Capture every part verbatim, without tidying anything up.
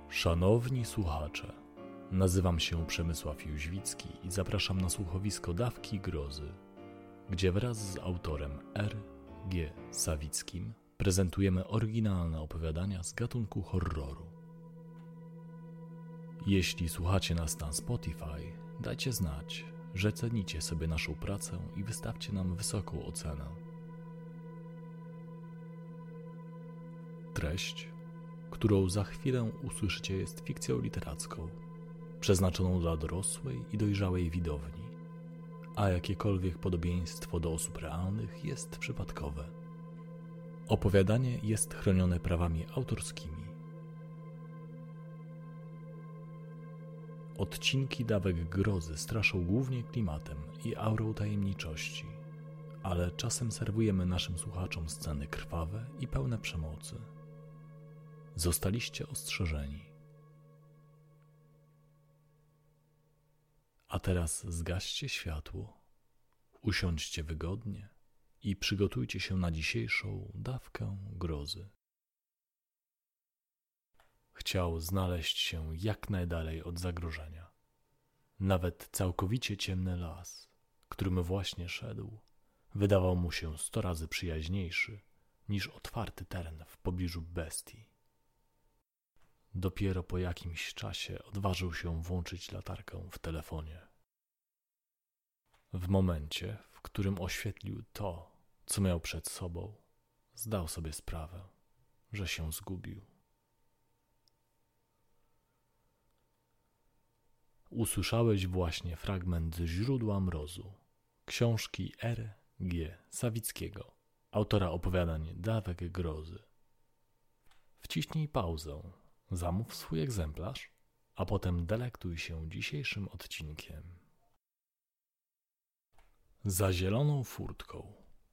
Szanowni słuchacze, nazywam się Przemysław Jóźwicki i zapraszam na słuchowisko Dawki Grozy, gdzie wraz z autorem R G Sawickim prezentujemy oryginalne opowiadania z gatunku horroru. Jeśli słuchacie nas na Spotify, dajcie znać, że cenicie sobie naszą pracę i wystawcie nam wysoką ocenę. Treść, którą za chwilę usłyszycie, jest fikcją literacką, przeznaczoną dla dorosłej i dojrzałej widowni, a jakiekolwiek podobieństwo do osób realnych jest przypadkowe. Opowiadanie jest chronione prawami autorskimi. Odcinki Dawek Grozy straszą głównie klimatem i aurą tajemniczości, ale czasem serwujemy naszym słuchaczom sceny krwawe i pełne przemocy. Zostaliście ostrzeżeni. A teraz zgaście światło, usiądźcie wygodnie i przygotujcie się na dzisiejszą dawkę grozy. Chciał znaleźć się jak najdalej od zagrożenia. Nawet całkowicie ciemny las, którym właśnie szedł, wydawał mu się sto razy przyjaźniejszy niż otwarty teren w pobliżu bestii. Dopiero po jakimś czasie odważył się włączyć latarkę w telefonie. W momencie, w którym oświetlił to, co miał przed sobą, zdał sobie sprawę, że się zgubił. Usłyszałeś właśnie fragment Źródła Mrozu, książki R G Sawickiego, autora opowiadań Dawek Grozy. Wciśnij pauzę, zamów swój egzemplarz, a potem delektuj się dzisiejszym odcinkiem. Za zieloną furtką.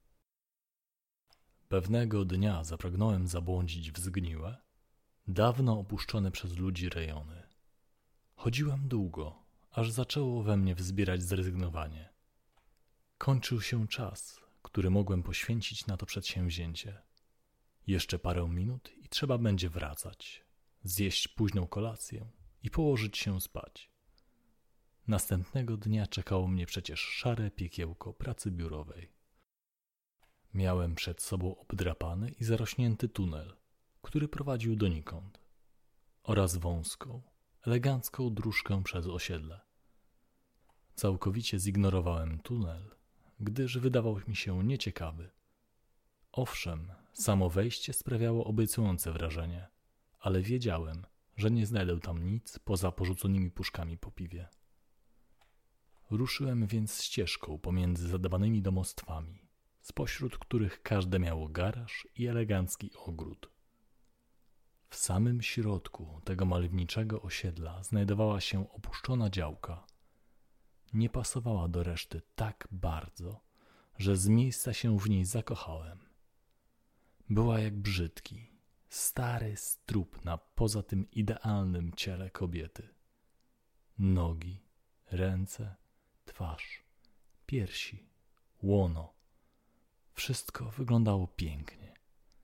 Pewnego dnia zapragnąłem zabłądzić w zgniłe, dawno opuszczone przez ludzi rejony. Chodziłem długo, aż zaczęło we mnie wzbierać zrezygnowanie. Kończył się czas, który mogłem poświęcić na to przedsięwzięcie. Jeszcze parę minut i trzeba będzie wracać, zjeść późną kolację i położyć się spać. Następnego dnia czekało mnie przecież szare piekiełko pracy biurowej. Miałem przed sobą obdrapany i zarośnięty tunel, który prowadził donikąd, oraz wąską, elegancką dróżkę przez osiedle. Całkowicie zignorowałem tunel, gdyż wydawał mi się nieciekawy. Owszem, samo wejście sprawiało obiecujące wrażenie, ale wiedziałem, że nie znajdę tam nic poza porzuconymi puszkami po piwie. Ruszyłem więc ścieżką pomiędzy zadbanymi domostwami, spośród których każde miało garaż i elegancki ogród. W samym środku tego malowniczego osiedla znajdowała się opuszczona działka. Nie pasowała do reszty tak bardzo, że z miejsca się w niej zakochałem. Była jak brzydki, stary strób na poza tym idealnym ciele kobiety. Nogi, ręce, twarz, piersi, łono. Wszystko wyglądało pięknie.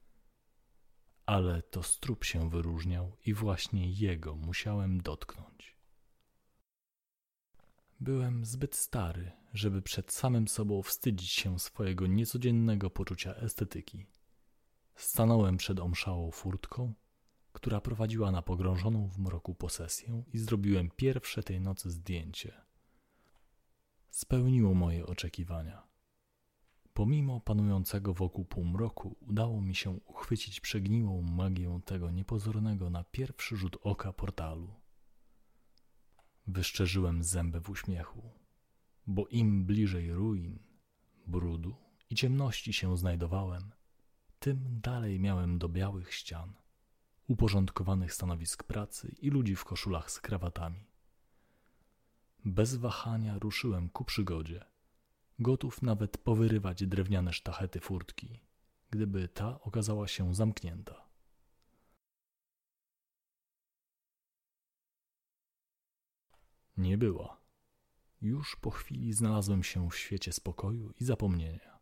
Ale to strób się wyróżniał i właśnie jego musiałem dotknąć. Byłem zbyt stary, żeby przed samym sobą wstydzić się swojego niecodziennego poczucia estetyki. Stanąłem przed omszałą furtką, która prowadziła na pogrążoną w mroku posesję i zrobiłem pierwsze tej nocy zdjęcie. Spełniło moje oczekiwania. Pomimo panującego wokół półmroku udało mi się uchwycić przegniłą magię tego niepozornego na pierwszy rzut oka portalu. Wyszczerzyłem zęby w uśmiechu, bo im bliżej ruin, brudu i ciemności się znajdowałem, tym dalej miałem do białych ścian, uporządkowanych stanowisk pracy i ludzi w koszulach z krawatami. Bez wahania ruszyłem ku przygodzie, gotów nawet powyrywać drewniane sztachety furtki, gdyby ta okazała się zamknięta. Nie była. Już po chwili znalazłem się w świecie spokoju i zapomnienia.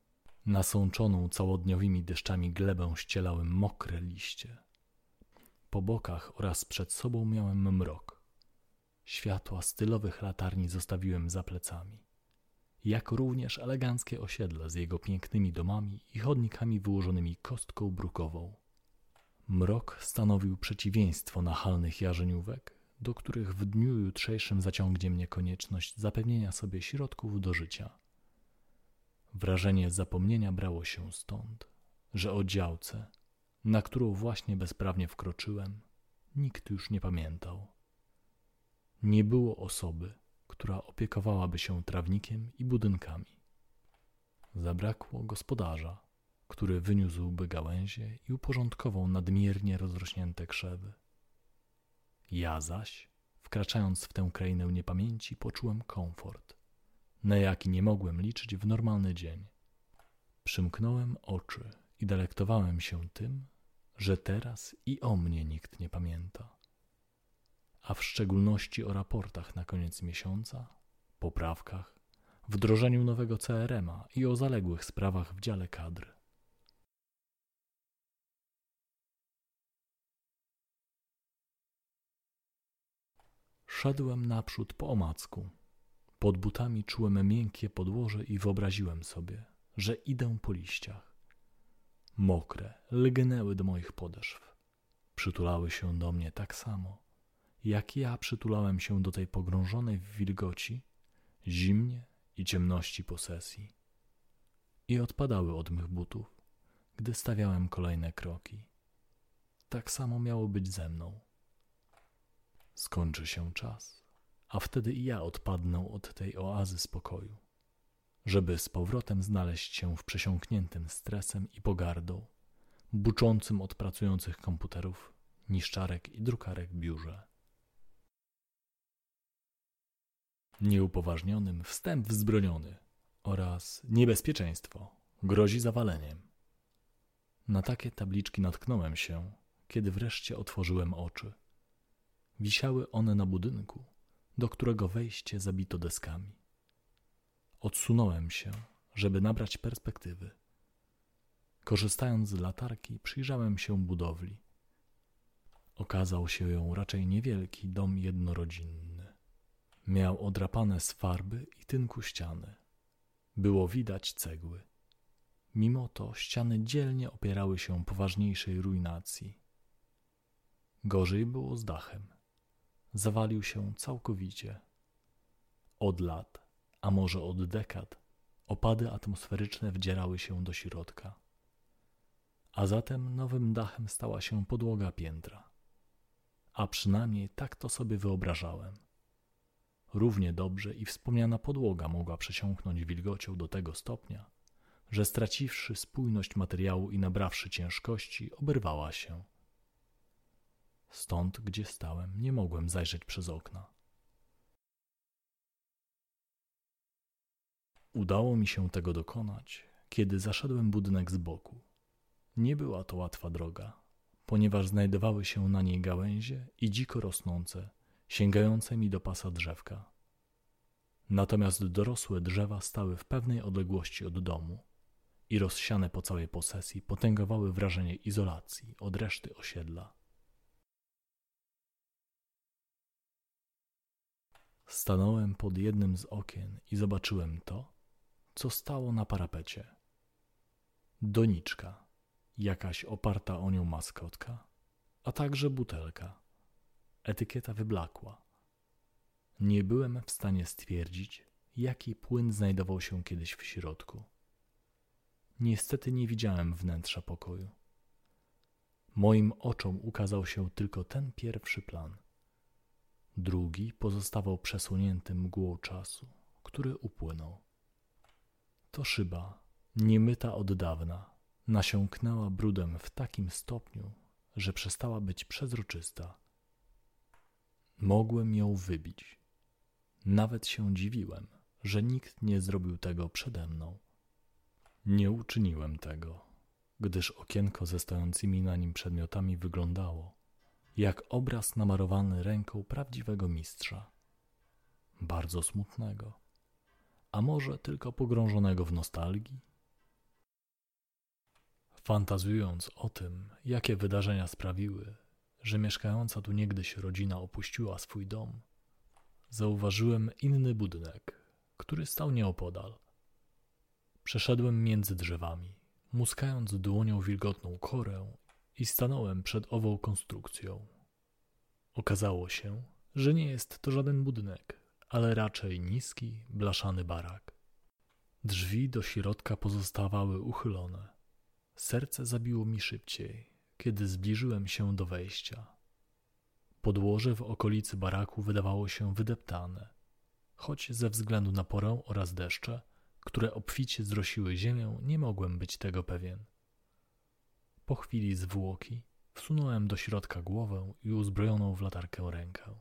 Nasączoną całodniowymi deszczami glebę ścielały mokre liście. Po bokach oraz przed sobą miałem mrok. Światła stylowych latarni zostawiłem za plecami, jak również eleganckie osiedle z jego pięknymi domami i chodnikami wyłożonymi kostką brukową. Mrok stanowił przeciwieństwo nachalnych jarzeniówek, do których w dniu jutrzejszym zaciągnie mnie konieczność zapewnienia sobie środków do życia. Wrażenie zapomnienia brało się stąd, że o działce, na którą właśnie bezprawnie wkroczyłem, nikt już nie pamiętał. Nie było osoby, która opiekowałaby się trawnikiem i budynkami. Zabrakło gospodarza, który wyniósłby gałęzie i uporządkował nadmiernie rozrośnięte krzewy. Ja zaś, wkraczając w tę krainę niepamięci, poczułem komfort, na jaki nie mogłem liczyć w normalny dzień. Przymknąłem oczy i delektowałem się tym, że teraz i o mnie nikt nie pamięta, a w szczególności o raportach na koniec miesiąca, poprawkach, wdrożeniu nowego C R M a i o zaległych sprawach w dziale kadr. Szedłem naprzód po omacku. Pod butami czułem miękkie podłoże i wyobraziłem sobie, że idę po liściach. Mokre lgnęły do moich podeszw. Przytulały się do mnie tak samo, jak ja przytulałem się do tej pogrążonej w wilgoci, zimnie i ciemności posesji. I odpadały od mych butów, gdy stawiałem kolejne kroki. Tak samo miało być ze mną. Skończy się czas, a wtedy i ja odpadnę od tej oazy spokoju, żeby z powrotem znaleźć się w przesiąkniętym stresem i pogardą, buczącym od pracujących komputerów, niszczarek i drukarek biurze. Nieupoważnionym wstęp wzbroniony oraz niebezpieczeństwo grozi zawaleniem. Na takie tabliczki natknąłem się, kiedy wreszcie otworzyłem oczy. Wisiały one na budynku, do którego wejście zabito deskami. Odsunąłem się, żeby nabrać perspektywy. Korzystając z latarki, przyjrzałem się budowli. Okazał się ją raczej niewielki dom jednorodzinny. Miał odrapane z farby i tynku ściany. Było widać cegły. Mimo to ściany dzielnie opierały się poważniejszej ruinacji. Gorzej było z dachem. Zawalił się całkowicie. Od lat, a może od dekad, opady atmosferyczne wdzierały się do środka. A zatem nowym dachem stała się podłoga piętra. A przynajmniej tak to sobie wyobrażałem. Równie dobrze i wspomniana podłoga mogła przesiąknąć wilgocią do tego stopnia, że straciwszy spójność materiału i nabrawszy ciężkości, oberwała się. Stąd, gdzie stałem, nie mogłem zajrzeć przez okna. Udało mi się tego dokonać, kiedy zaszedłem budynek z boku. Nie była to łatwa droga, ponieważ znajdowały się na niej gałęzie i dziko rosnące, sięgające mi do pasa drzewka. Natomiast dorosłe drzewa stały w pewnej odległości od domu i rozsiane po całej posesji potęgowały wrażenie izolacji od reszty osiedla. Stanąłem pod jednym z okien i zobaczyłem to, co stało na parapecie. Doniczka, jakaś oparta o nią maskotka, a także butelka. Etykieta wyblakła. Nie byłem w stanie stwierdzić, jaki płyn znajdował się kiedyś w środku. Niestety nie widziałem wnętrza pokoju. Moim oczom ukazał się tylko ten pierwszy plan. Drugi pozostawał przesłonięty mgłą czasu, który upłynął. To szyba, niemyta od dawna, nasiąknęła brudem w takim stopniu, że przestała być przezroczysta. Mogłem ją wybić. Nawet się dziwiłem, że nikt nie zrobił tego przede mną. Nie uczyniłem tego, gdyż okienko ze stojącymi na nim przedmiotami wyglądało jak obraz namalowany ręką prawdziwego mistrza. Bardzo smutnego, a może tylko pogrążonego w nostalgii? Fantazując o tym, jakie wydarzenia sprawiły, że mieszkająca tu niegdyś rodzina opuściła swój dom, zauważyłem inny budynek, który stał nieopodal. Przeszedłem między drzewami, muskając dłonią wilgotną korę i stanąłem przed ową konstrukcją. Okazało się, że nie jest to żaden budynek, ale raczej niski, blaszany barak. Drzwi do środka pozostawały uchylone. Serce zabiło mi szybciej, kiedy zbliżyłem się do wejścia. Podłoże w okolicy baraku wydawało się wydeptane, choć ze względu na porę oraz deszcze, które obficie zrosiły ziemię, nie mogłem być tego pewien. Po chwili zwłoki wsunąłem do środka głowę i uzbrojoną w latarkę rękę.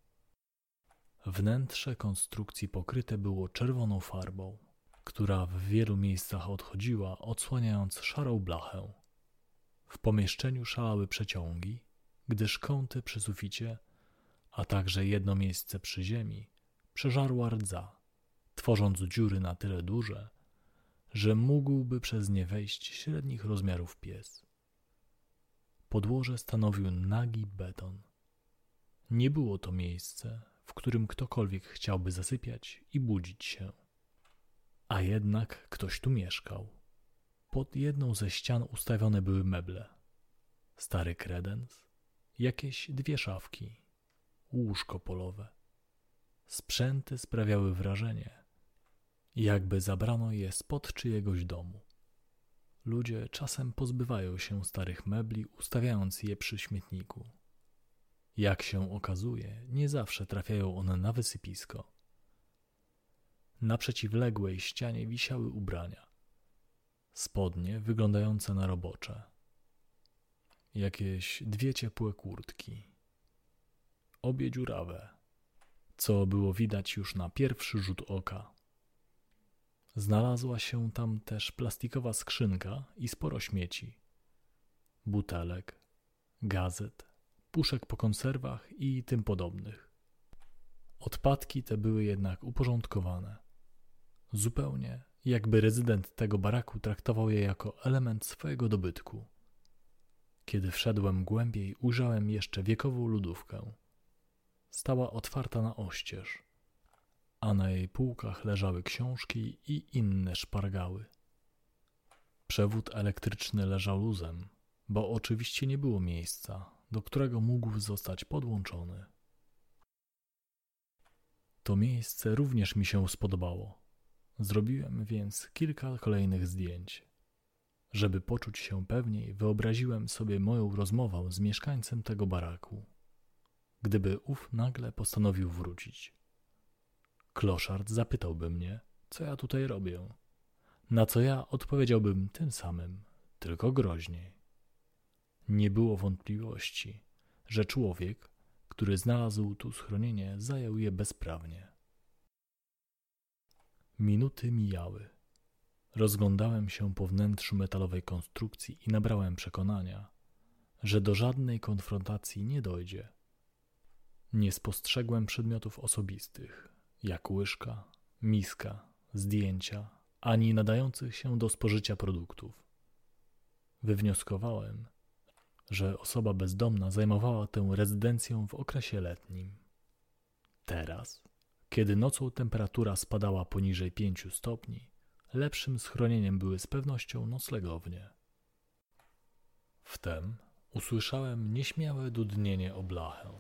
Wnętrze konstrukcji pokryte było czerwoną farbą, która w wielu miejscach odchodziła, odsłaniając szarą blachę. W pomieszczeniu szalały przeciągi, gdyż kąty przy suficie, a także jedno miejsce przy ziemi, przeżarła rdza, tworząc dziury na tyle duże, że mógłby przez nie wejść średnich rozmiarów pies. Podłoże stanowił nagi beton. Nie było to miejsce, w którym ktokolwiek chciałby zasypiać i budzić się. A jednak ktoś tu mieszkał. Pod jedną ze ścian ustawione były meble. Stary kredens, jakieś dwie szafki, łóżko polowe. Sprzęty sprawiały wrażenie, jakby zabrano je spod czyjegoś domu. Ludzie czasem pozbywają się starych mebli, ustawiając je przy śmietniku. Jak się okazuje, nie zawsze trafiają one na wysypisko. Na przeciwległej ścianie wisiały ubrania. Spodnie wyglądające na robocze. Jakieś dwie ciepłe kurtki. Obie dziurawe, co było widać już na pierwszy rzut oka. Znalazła się tam też plastikowa skrzynka i sporo śmieci. Butelek, gazet, puszek po konserwach i tym podobnych. Odpadki te były jednak uporządkowane. Zupełnie jakby rezydent tego baraku traktował je jako element swojego dobytku. Kiedy wszedłem głębiej, ujrzałem jeszcze wiekową lodówkę. Stała otwarta na oścież, a na jej półkach leżały książki i inne szpargały. Przewód elektryczny leżał luzem, bo oczywiście nie było miejsca, do którego mógł zostać podłączony. To miejsce również mi się spodobało. Zrobiłem więc kilka kolejnych zdjęć. Żeby poczuć się pewniej, wyobraziłem sobie moją rozmowę z mieszkańcem tego baraku. Gdyby ów nagle postanowił wrócić. Kloszard zapytałby mnie, co ja tutaj robię. Na co ja odpowiedziałbym tym samym, tylko groźniej. Nie było wątpliwości, że człowiek, który znalazł tu schronienie, zajął je bezprawnie. Minuty mijały. Rozglądałem się po wnętrzu metalowej konstrukcji i nabrałem przekonania, że do żadnej konfrontacji nie dojdzie. Nie spostrzegłem przedmiotów osobistych, jak łyżka, miska, zdjęcia, ani nadających się do spożycia produktów. Wywnioskowałem, że osoba bezdomna zajmowała tę rezydencję w okresie letnim. Teraz, kiedy nocą temperatura spadała poniżej pięciu stopni, lepszym schronieniem były z pewnością noclegownie. Wtem usłyszałem nieśmiałe dudnienie o blachę.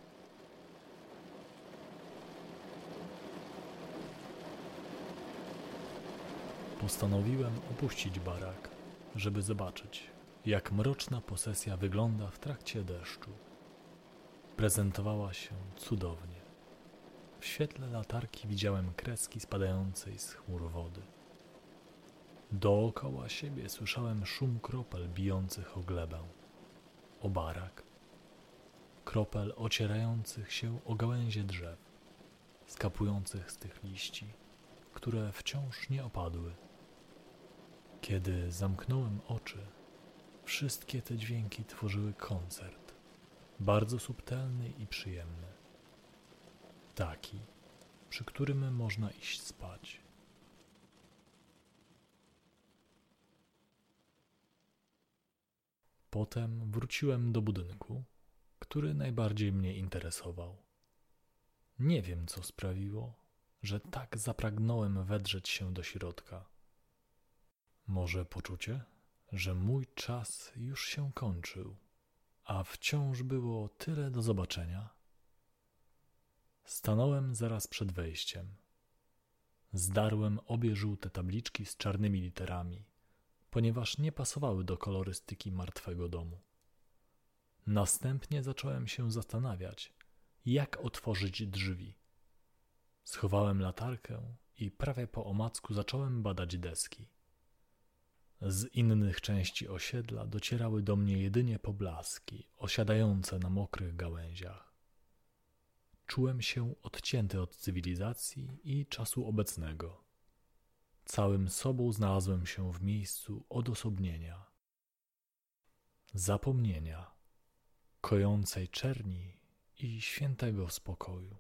Postanowiłem opuścić barak, żeby zobaczyć, jak mroczna posesja wygląda w trakcie deszczu. Prezentowała się cudownie. W świetle latarki widziałem kreski spadającej z chmur wody. Dookoła siebie słyszałem szum kropel bijących o glebę, o barak. Kropel ocierających się o gałęzie drzew, skapujących z tych liści, które wciąż nie opadły. Kiedy zamknąłem oczy, wszystkie te dźwięki tworzyły koncert, bardzo subtelny i przyjemny. Taki, przy którym można iść spać. Potem wróciłem do budynku, który najbardziej mnie interesował. Nie wiem, co sprawiło, że tak zapragnąłem wedrzeć się do środka. Może poczucie, że mój czas już się kończył, a wciąż było tyle do zobaczenia. Stanąłem zaraz przed wejściem. Zdarłem obie żółte tabliczki z czarnymi literami, ponieważ nie pasowały do kolorystyki martwego domu. Następnie zacząłem się zastanawiać, jak otworzyć drzwi. Schowałem latarkę i prawie po omacku zacząłem badać deski. Z innych części osiedla docierały do mnie jedynie poblaski osiadające na mokrych gałęziach. Czułem się odcięty od cywilizacji i czasu obecnego. Całym sobą znalazłem się w miejscu odosobnienia, zapomnienia, kojącej czerni i świętego spokoju.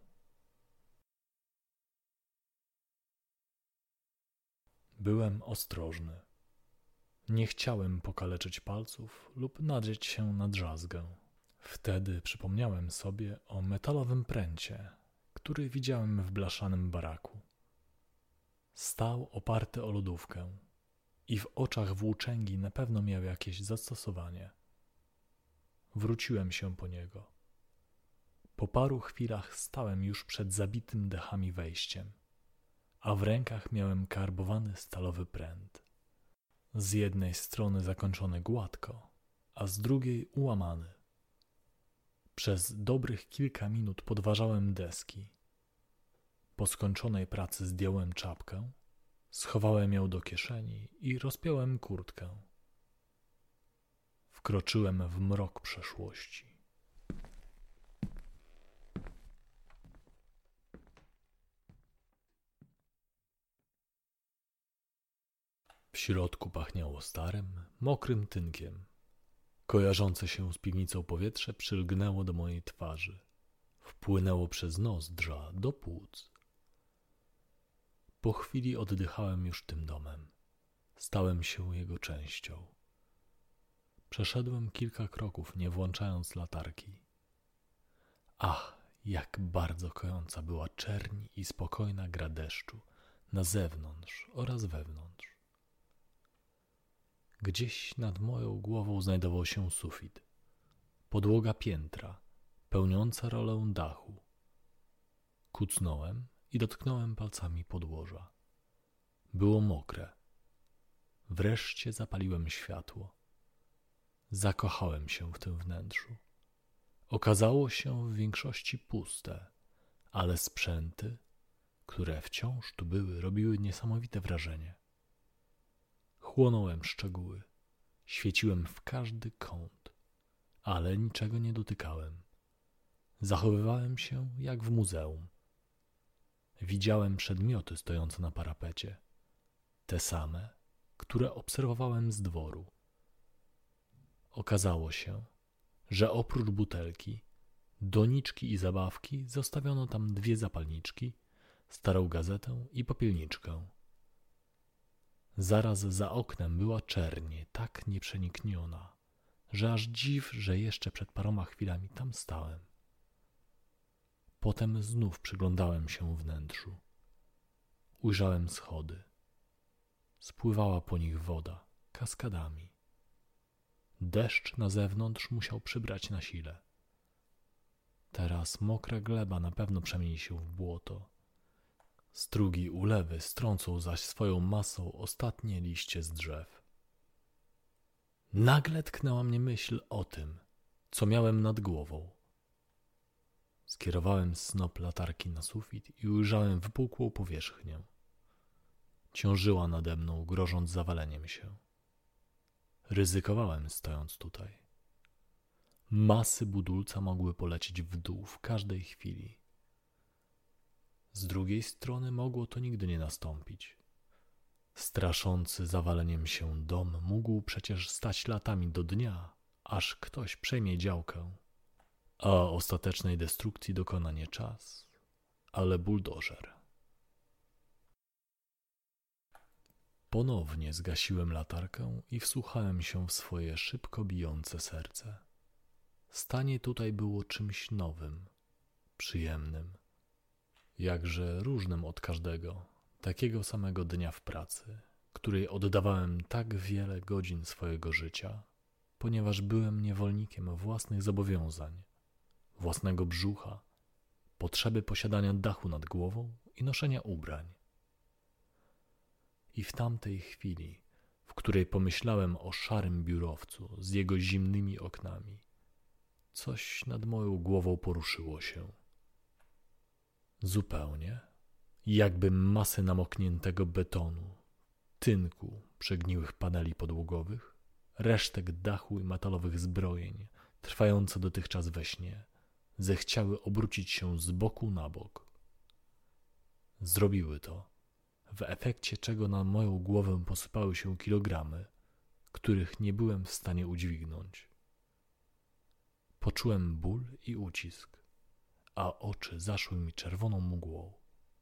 Byłem ostrożny. Nie chciałem pokaleczyć palców lub nadrzeć się na drzazgę. Wtedy przypomniałem sobie o metalowym pręcie, który widziałem w blaszanym baraku. Stał oparty o lodówkę i w oczach włóczęgi na pewno miał jakieś zastosowanie. Wróciłem się po niego. Po paru chwilach stałem już przed zabitym dechami wejściem, a w rękach miałem karbowany stalowy pręt. Z jednej strony zakończony gładko, a z drugiej ułamany. Przez dobrych kilka minut podważałem deski. Po skończonej pracy zdjąłem czapkę, schowałem ją do kieszeni i rozpiąłem kurtkę. Wkroczyłem w mrok przeszłości. W środku pachniało starym, mokrym tynkiem. Kojarzące się z piwnicą powietrze przylgnęło do mojej twarzy. Wpłynęło przez nozdrza do płuc. Po chwili oddychałem już tym domem. Stałem się jego częścią. Przeszedłem kilka kroków, nie włączając latarki. Ach, jak bardzo kojąca była czerń i spokojna gra deszczu na zewnątrz oraz wewnątrz. Gdzieś nad moją głową znajdował się sufit, podłoga piętra, pełniąca rolę dachu. Kucnąłem i dotknąłem palcami podłoża. Było mokre. Wreszcie zapaliłem światło. Zakochałem się w tym wnętrzu. Okazało się w większości puste, ale sprzęty, które wciąż tu były, robiły niesamowite wrażenie. Chłonąłem szczegóły, świeciłem w każdy kąt, ale niczego nie dotykałem. Zachowywałem się jak w muzeum. Widziałem przedmioty stojące na parapecie, te same, które obserwowałem z dworu. Okazało się, że oprócz butelki, doniczki i zabawki zostawiono tam dwie zapalniczki, starą gazetę i popielniczkę. Zaraz za oknem była czerń tak nieprzenikniona, że aż dziw, że jeszcze przed paroma chwilami tam stałem. Potem znów przyglądałem się wnętrzu. Ujrzałem schody. Spływała po nich woda, kaskadami. Deszcz na zewnątrz musiał przybrać na sile. Teraz mokra gleba na pewno przemieni się w błoto. Strugi ulewy strącą zaś swoją masą ostatnie liście z drzew. Nagle tknęła mnie myśl o tym, co miałem nad głową. Skierowałem snop latarki na sufit i ujrzałem wypukłą powierzchnię. Ciążyła nade mną, grożąc zawaleniem się. Ryzykowałem, stojąc tutaj. Masy budulca mogły polecieć w dół w każdej chwili. Z drugiej strony mogło to nigdy nie nastąpić. Straszący zawaleniem się dom mógł przecież stać latami do dnia, aż ktoś przejmie działkę, a ostatecznej destrukcji dokona nie czas, ale buldożer. Ponownie zgasiłem latarkę i wsłuchałem się w swoje szybko bijące serce. Stanie tutaj było czymś nowym, przyjemnym, jakże różnym od każdego, takiego samego dnia w pracy, której oddawałem tak wiele godzin swojego życia, ponieważ byłem niewolnikiem własnych zobowiązań, własnego brzucha, potrzeby posiadania dachu nad głową i noszenia ubrań. I w tamtej chwili, w której pomyślałem o szarym biurowcu z jego zimnymi oknami, coś nad moją głową poruszyło się. Zupełnie, jakby masy namokniętego betonu, tynku, przegniłych paneli podłogowych, resztek dachu i metalowych zbrojeń, trwające dotychczas we śnie, zechciały obrócić się z boku na bok. Zrobiły to, w efekcie czego na moją głowę posypały się kilogramy, których nie byłem w stanie udźwignąć. Poczułem ból i ucisk, a oczy zaszły mi czerwoną mgłą.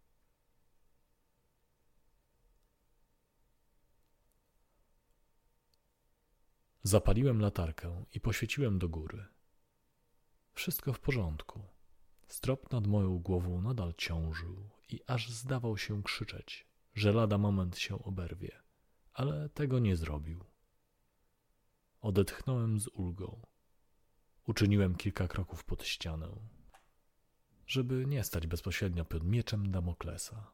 Zapaliłem latarkę i poświeciłem do góry. Wszystko w porządku. Strop nad moją głową nadal ciążył i aż zdawał się krzyczeć, że lada moment się oberwie, ale tego nie zrobił. Odetchnąłem z ulgą. Uczyniłem kilka kroków pod ścianę, żeby nie stać bezpośrednio pod mieczem Damoklesa.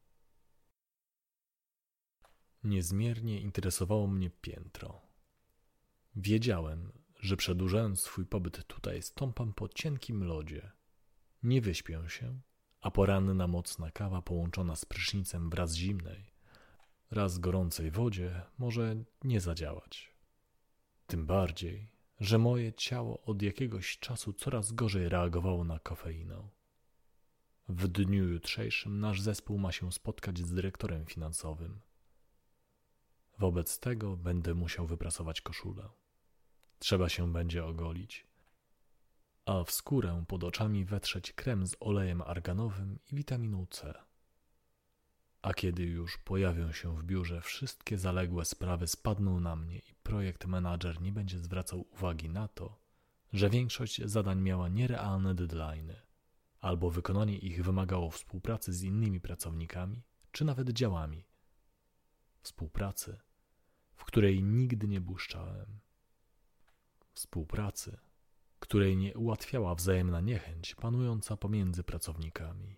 Niezmiernie interesowało mnie piętro. Wiedziałem, że przedłużając swój pobyt tutaj stąpam po cienkim lodzie. Nie wyśpię się, a poranna mocna kawa połączona z prysznicem wraz zimnej, raz gorącej wodzie może nie zadziałać. Tym bardziej, że moje ciało od jakiegoś czasu coraz gorzej reagowało na kofeinę. W dniu jutrzejszym nasz zespół ma się spotkać z dyrektorem finansowym. Wobec tego będę musiał wyprasować koszulę. Trzeba się będzie ogolić, a w skórę pod oczami wetrzeć krem z olejem arganowym i witaminą C. A kiedy już pojawią się w biurze, wszystkie zaległe sprawy spadną na mnie i projekt menadżer nie będzie zwracał uwagi na to, że większość zadań miała nierealne deadline'y, albo wykonanie ich wymagało współpracy z innymi pracownikami, czy nawet działami. Współpracy, w której nigdy nie błyszczałem. Współpracy, której nie ułatwiała wzajemna niechęć panująca pomiędzy pracownikami.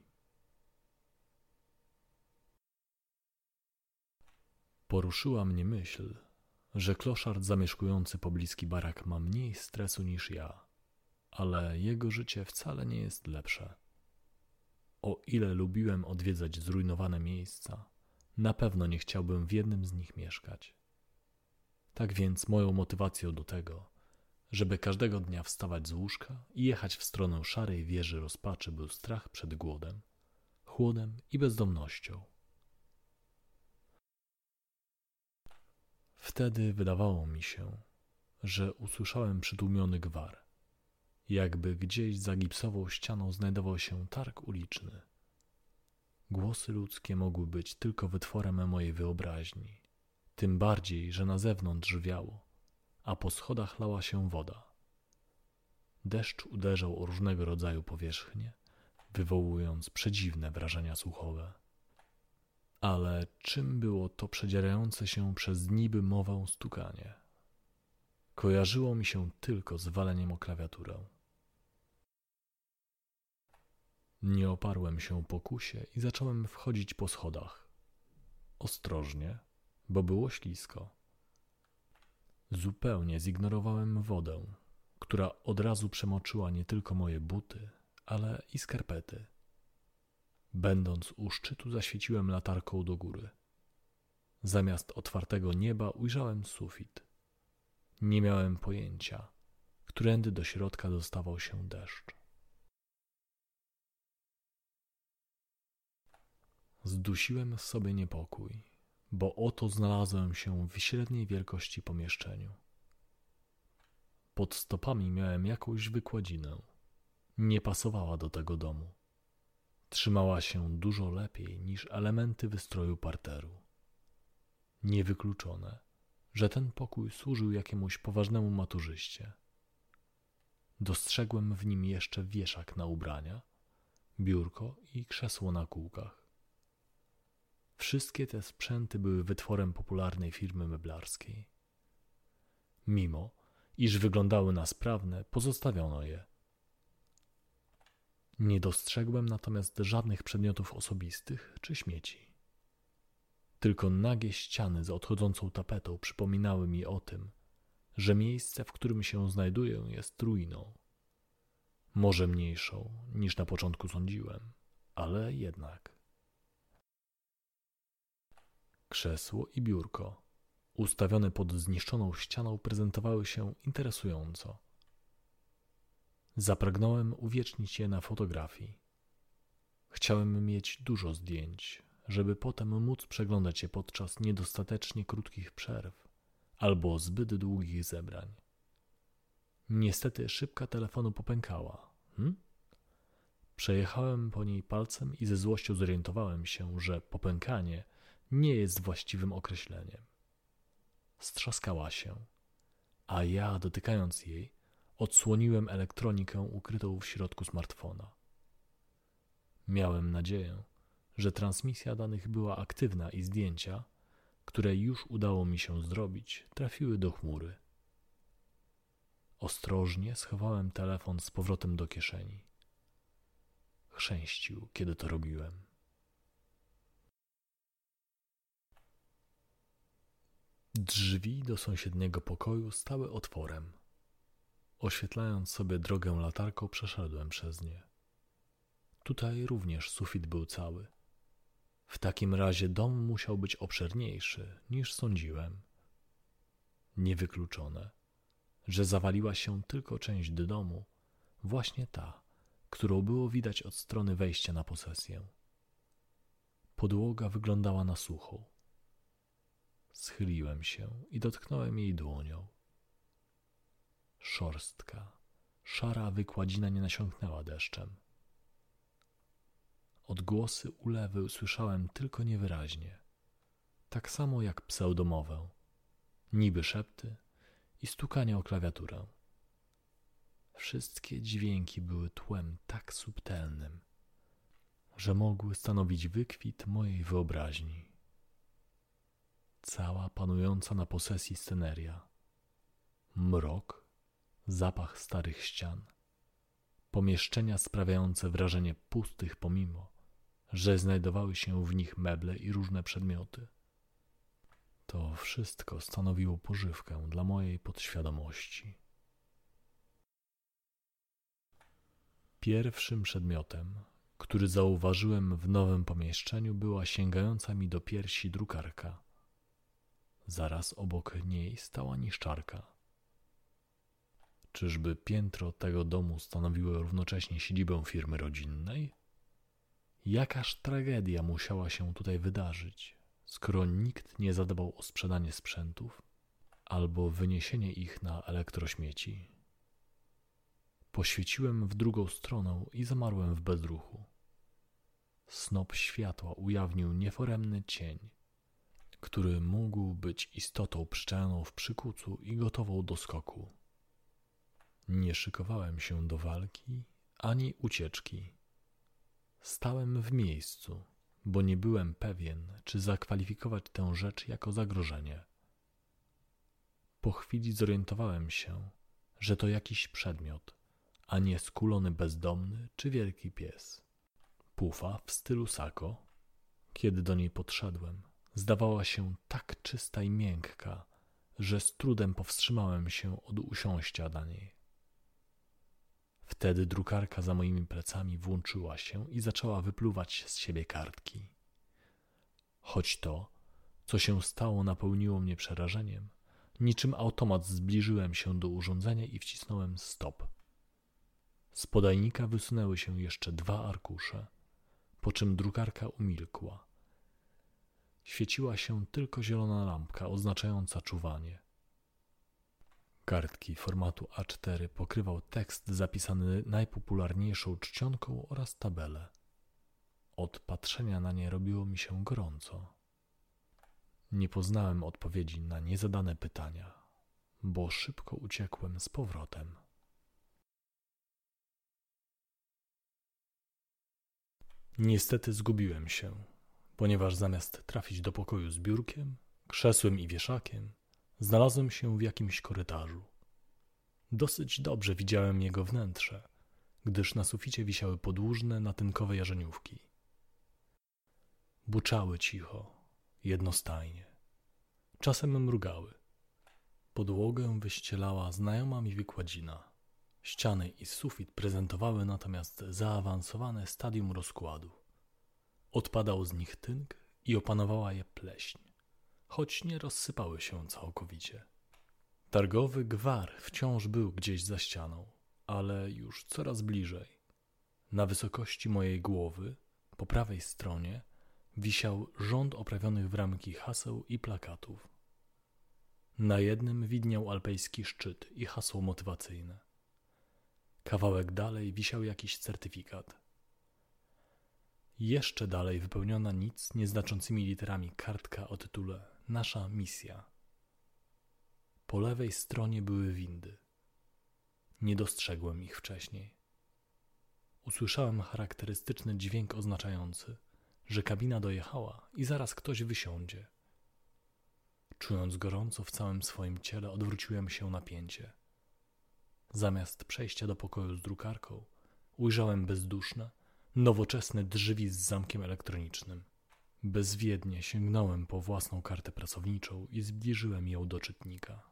Poruszyła mnie myśl, że kloszard zamieszkujący pobliski barak ma mniej stresu niż ja, ale jego życie wcale nie jest lepsze. O ile lubiłem odwiedzać zrujnowane miejsca, na pewno nie chciałbym w jednym z nich mieszkać. Tak więc moją motywacją do tego, żeby każdego dnia wstawać z łóżka i jechać w stronę szarej wieży rozpaczy, był strach przed głodem, chłodem i bezdomnością. Wtedy wydawało mi się, że usłyszałem przytłumiony gwar, jakby gdzieś za gipsową ścianą znajdował się targ uliczny. Głosy ludzkie mogły być tylko wytworem mojej wyobraźni, tym bardziej, że na zewnątrz wiało, a po schodach lała się woda. Deszcz uderzał o różnego rodzaju powierzchnie, wywołując przedziwne wrażenia słuchowe. Ale czym było to przedzierające się przez niby mowę stukanie? Kojarzyło mi się tylko z waleniem o klawiaturę. Nie oparłem się pokusie i zacząłem wchodzić po schodach. Ostrożnie, bo było ślisko. Zupełnie zignorowałem wodę, która od razu przemoczyła nie tylko moje buty, ale i skarpety. Będąc u szczytu, zaświeciłem latarką do góry. Zamiast otwartego nieba ujrzałem sufit. Nie miałem pojęcia, którędy do środka dostawał się deszcz. Zdusiłem w sobie niepokój, bo oto znalazłem się w średniej wielkości pomieszczeniu. Pod stopami miałem jakąś wykładzinę. Nie pasowała do tego domu. Trzymała się dużo lepiej niż elementy wystroju parteru. Niewykluczone, że ten pokój służył jakiemuś poważnemu maturzyście. Dostrzegłem w nim jeszcze wieszak na ubrania, biurko i krzesło na kółkach. Wszystkie te sprzęty były wytworem popularnej firmy meblarskiej. Mimo, iż wyglądały na sprawne, pozostawiono je. Nie dostrzegłem natomiast żadnych przedmiotów osobistych czy śmieci. Tylko nagie ściany z odchodzącą tapetą przypominały mi o tym, że miejsce, w którym się znajduję, jest ruiną. Może mniejszą, niż na początku sądziłem, ale jednak. Krzesło i biurko, ustawione pod zniszczoną ścianą, prezentowały się interesująco. Zapragnąłem uwiecznić je na fotografii. Chciałem mieć dużo zdjęć, żeby potem móc przeglądać je podczas niedostatecznie krótkich przerw albo zbyt długich zebrań. Niestety szybka telefonu popękała. Hm? Przejechałem po niej palcem i ze złością zorientowałem się, że popękanie nie jest właściwym określeniem. Strzaskała się, a ja, dotykając jej, odsłoniłem elektronikę ukrytą w środku smartfona. Miałem nadzieję, że transmisja danych była aktywna i zdjęcia, które już udało mi się zrobić, trafiły do chmury. Ostrożnie schowałem telefon z powrotem do kieszeni. Chrzęścił, kiedy to robiłem. Drzwi do sąsiedniego pokoju stały otworem. Oświetlając sobie drogę latarką, przeszedłem przez nie. Tutaj również sufit był cały. W takim razie dom musiał być obszerniejszy, niż sądziłem. Niewykluczone, że zawaliła się tylko część domu, właśnie ta, którą było widać od strony wejścia na posesję. Podłoga wyglądała na suchą. Schyliłem się i dotknąłem jej dłonią. Szorstka, szara wykładzina nie nasiąknęła deszczem. Odgłosy ulewy usłyszałem tylko niewyraźnie, tak samo jak pseudomowę, niby szepty i stukanie o klawiaturę. Wszystkie dźwięki były tłem tak subtelnym, że mogły stanowić wykwit mojej wyobraźni. Cała panująca na posesji sceneria, mrok, zapach starych ścian, pomieszczenia sprawiające wrażenie pustych pomimo, że znajdowały się w nich meble i różne przedmioty. To wszystko stanowiło pożywkę dla mojej podświadomości. Pierwszym przedmiotem, który zauważyłem w nowym pomieszczeniu, była sięgająca mi do piersi drukarka. Zaraz obok niej stała niszczarka. Czyżby piętro tego domu stanowiło równocześnie siedzibę firmy rodzinnej? Jakaż tragedia musiała się tutaj wydarzyć, skoro nikt nie zadbał o sprzedanie sprzętów albo wyniesienie ich na elektrośmieci. Poświeciłem w drugą stronę i zamarłem w bezruchu. Snop światła ujawnił nieforemny cień, który mógł być istotą przyczajoną w przykucu i gotową do skoku. Nie szykowałem się do walki ani ucieczki. Stałem w miejscu, bo nie byłem pewien, czy zakwalifikować tę rzecz jako zagrożenie. Po chwili zorientowałem się, że to jakiś przedmiot, a nie skulony bezdomny czy wielki pies. Pufa w stylu Sako, kiedy do niej podszedłem, zdawała się tak czysta i miękka, że z trudem powstrzymałem się od usiąścia na niej. Wtedy drukarka za moimi plecami włączyła się i zaczęła wypluwać z siebie kartki. Choć to, co się stało, napełniło mnie przerażeniem, niczym automat zbliżyłem się do urządzenia i wcisnąłem stop. Z podajnika wysunęły się jeszcze dwa arkusze, po czym drukarka umilkła. Świeciła się tylko zielona lampka oznaczająca czuwanie. Kartki formatu A cztery pokrywał tekst zapisany najpopularniejszą czcionką oraz tabelę. Od patrzenia na nie robiło mi się gorąco. Nie poznałem odpowiedzi na niezadane pytania, bo szybko uciekłem z powrotem. Niestety zgubiłem się, ponieważ zamiast trafić do pokoju z biurkiem, krzesłem i wieszakiem, znalazłem się w jakimś korytarzu. Dosyć dobrze widziałem jego wnętrze, gdyż na suficie wisiały podłużne, natynkowe jarzeniówki. Buczały cicho, jednostajnie. Czasem mrugały. Podłogę wyścielała znajoma mi wykładzina. Ściany i sufit prezentowały natomiast zaawansowane stadium rozkładu. Odpadał z nich tynk i opanowała je pleśń, choć nie rozsypały się całkowicie. Targowy gwar wciąż był gdzieś za ścianą, ale już coraz bliżej. Na wysokości mojej głowy, po prawej stronie, wisiał rząd oprawionych w ramki haseł i plakatów. Na jednym widniał alpejski szczyt i hasło motywacyjne. Kawałek dalej wisiał jakiś certyfikat. Jeszcze dalej wypełniona nic nieznaczącymi literami kartka o tytule Nasza misja. Po lewej stronie były windy. Nie dostrzegłem ich wcześniej. Usłyszałem charakterystyczny dźwięk oznaczający, że kabina dojechała i zaraz ktoś wysiądzie. Czując gorąco w całym swoim ciele, odwróciłem się na pięcie. Zamiast przejścia do pokoju z drukarką, ujrzałem bezduszne, nowoczesne drzwi z zamkiem elektronicznym. Bezwiednie sięgnąłem po własną kartę pracowniczą i zbliżyłem ją do czytnika.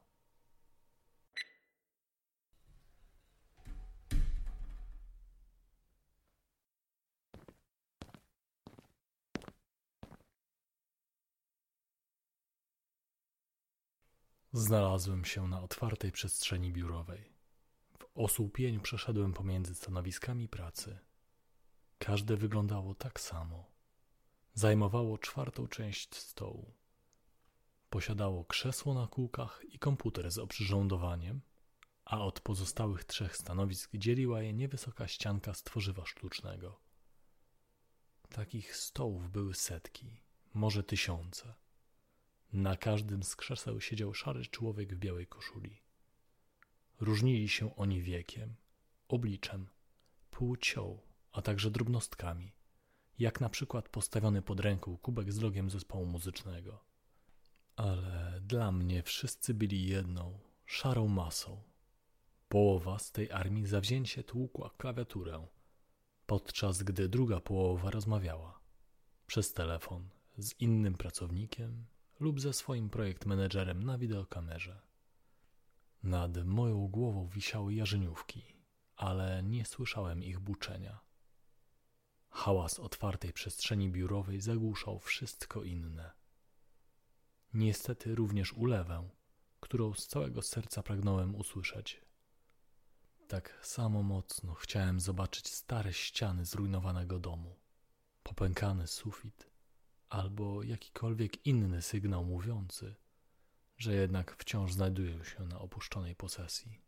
Znalazłem się na otwartej przestrzeni biurowej. W osłupieniu przeszedłem pomiędzy stanowiskami pracy. Każde wyglądało tak samo. Zajmowało czwartą część stołu. Posiadało krzesło na kółkach i komputer z oprzyrządowaniem, a od pozostałych trzech stanowisk dzieliła je niewysoka ścianka z tworzywa sztucznego. Takich stołów były setki, może tysiące. Na każdym z krzeseł siedział szary człowiek w białej koszuli. Różnili się oni wiekiem, obliczem, płcią, a także drobnostkami, jak na przykład postawiony pod ręką kubek z logiem zespołu muzycznego. Ale dla mnie wszyscy byli jedną, szarą masą. Połowa z tej armii zawzięcie tłukła klawiaturę, podczas gdy druga połowa rozmawiała przez telefon z innym pracownikiem lub ze swoim projekt menedżerem na wideokamerze. Nad moją głową wisiały jarzeniówki, ale nie słyszałem ich buczenia. Hałas otwartej przestrzeni biurowej zagłuszał wszystko inne. Niestety również ulewę, którą z całego serca pragnąłem usłyszeć. Tak samo mocno chciałem zobaczyć stare ściany zrujnowanego domu, popękany sufit albo jakikolwiek inny sygnał mówiący, że jednak wciąż znajduję się na opuszczonej posesji.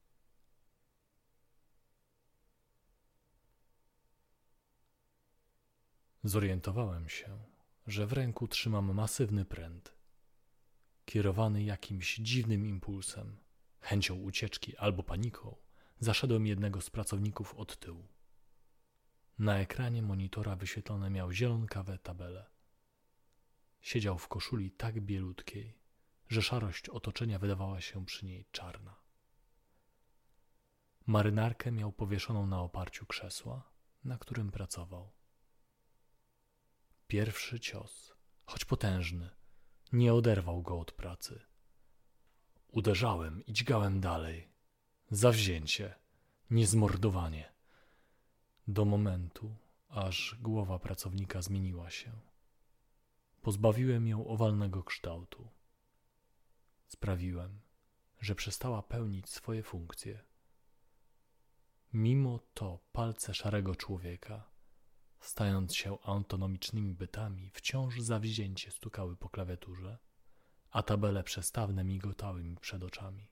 Zorientowałem się, że w ręku trzymam masywny pręt, kierowany jakimś dziwnym impulsem, chęcią ucieczki albo paniką. Zaszedłem jednego z pracowników od tyłu. Na ekranie monitora wyświetlone miał zielonkawe tabele. Siedział w koszuli tak bielutkiej, że szarość otoczenia wydawała się przy niej czarna. Marynarkę miał powieszoną na oparciu krzesła, na którym pracował. Pierwszy cios, choć potężny, nie oderwał go od pracy. Uderzałem i dźgałem dalej. Zawzięcie, niezmordowanie. Do momentu, aż głowa pracownika zmieniła się. Pozbawiłem ją owalnego kształtu. Sprawiłem, że przestała pełnić swoje funkcje. Mimo to palce szarego człowieka, stając się autonomicznymi bytami, wciąż zawzięcie stukały po klawiaturze, a tabele przestawne migotały mi przed oczami.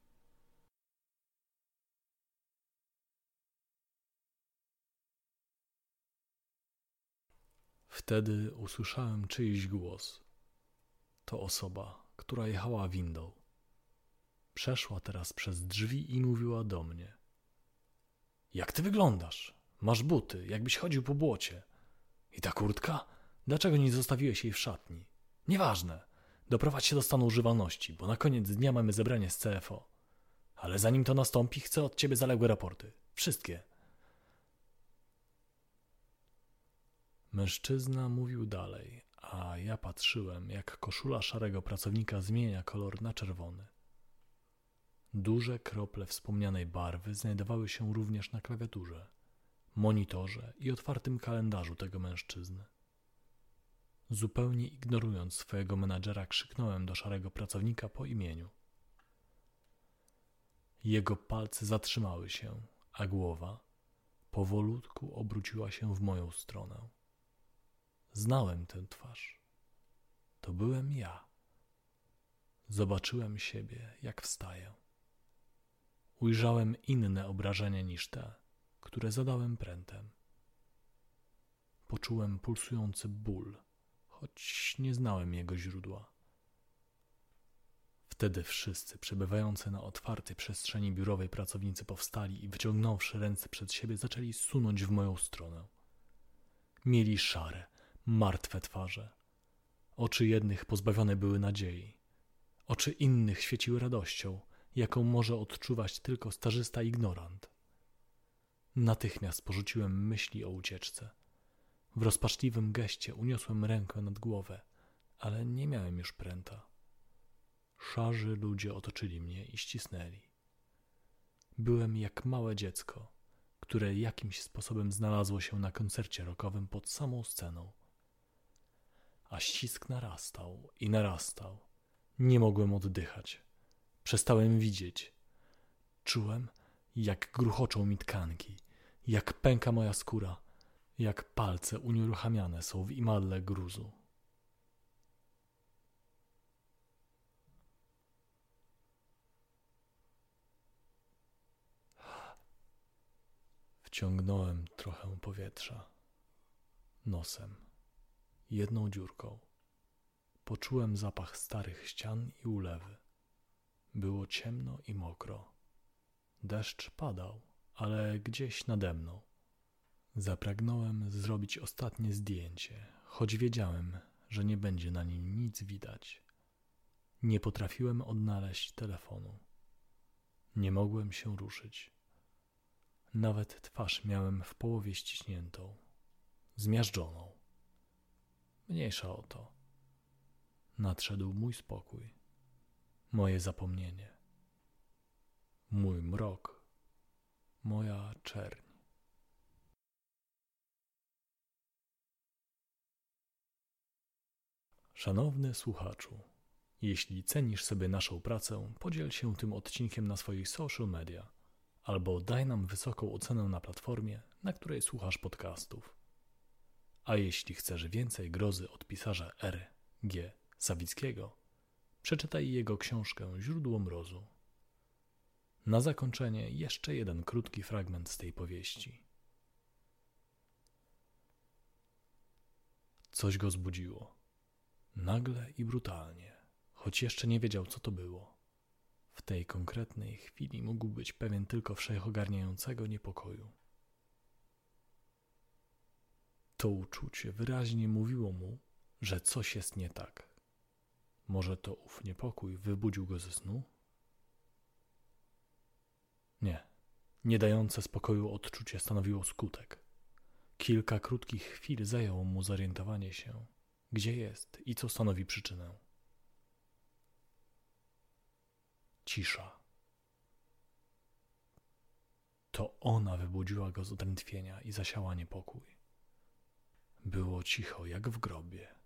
Wtedy usłyszałem czyjś głos. To osoba, która jechała windą. Przeszła teraz przez drzwi i mówiła do mnie. Jak ty wyglądasz? Masz buty, jakbyś chodził po błocie. I ta kurtka? Dlaczego nie zostawiłeś jej w szatni? Nieważne. Doprowadź się do stanu używalności, bo na koniec dnia mamy zebranie z C F O. Ale zanim to nastąpi, chcę od ciebie zaległe raporty. Wszystkie. Mężczyzna mówił dalej, a ja patrzyłem, jak koszula szarego pracownika zmienia kolor na czerwony. Duże krople wspomnianej barwy znajdowały się również na klawiaturze, monitorze i otwartym kalendarzu tego mężczyzny. Zupełnie ignorując swojego menadżera, krzyknąłem do szarego pracownika po imieniu. Jego palce zatrzymały się, a głowa powolutku obróciła się w moją stronę. Znałem tę twarz. To byłem ja. Zobaczyłem siebie, jak wstaję. Ujrzałem inne obrażenia niż te, które zadałem prętem. Poczułem pulsujący ból, choć nie znałem jego źródła. Wtedy wszyscy przebywający na otwartej przestrzeni biurowej pracownicy powstali i wyciągnąwszy ręce przed siebie, zaczęli sunąć w moją stronę. Mieli szare, martwe twarze. Oczy jednych pozbawione były nadziei. Oczy innych świeciły radością, jaką może odczuwać tylko stażysta ignorant. Natychmiast porzuciłem myśli o ucieczce. W rozpaczliwym geście uniosłem rękę nad głowę, ale nie miałem już pręta. Szarzy ludzie otoczyli mnie i ścisnęli. Byłem jak małe dziecko, które jakimś sposobem znalazło się na koncercie rockowym pod samą sceną. A ścisk narastał i narastał. Nie mogłem oddychać. Przestałem widzieć. Czułem, jak gruchoczą mi tkanki, jak pęka moja skóra, jak palce unieruchamiane są w imadle gruzu. Wciągnąłem trochę powietrza. Nosem. Jedną dziurką. Poczułem zapach starych ścian i ulewy. Było ciemno i mokro. Deszcz padał, ale gdzieś nade mną. Zapragnąłem zrobić ostatnie zdjęcie, choć wiedziałem, że nie będzie na nim nic widać. Nie potrafiłem odnaleźć telefonu. Nie mogłem się ruszyć. Nawet twarz miałem w połowie ściśniętą, zmiażdżoną. Mniejsza o to. Nadszedł mój spokój, moje zapomnienie, mój mrok, moja czerń. Szanowny słuchaczu, jeśli cenisz sobie naszą pracę, podziel się tym odcinkiem na swoich social media albo daj nam wysoką ocenę na platformie, na której słuchasz podcastów. A jeśli chcesz więcej grozy od pisarza R G Sawickiego, przeczytaj jego książkę Źródło mrozu. Na zakończenie jeszcze jeden krótki fragment z tej powieści. Coś go zbudziło. Nagle i brutalnie, choć jeszcze nie wiedział, co to było. W tej konkretnej chwili mógł być pewien tylko wszechogarniającego niepokoju. To uczucie wyraźnie mówiło mu, że coś jest nie tak. Może to ów niepokój wybudził go ze snu? Nie, nie dające spokoju odczucie stanowiło skutek. Kilka krótkich chwil zajęło mu zorientowanie się, gdzie jest i co stanowi przyczynę. Cisza. To ona wybudziła go z odrętwienia i zasiała niepokój. Było cicho jak w grobie.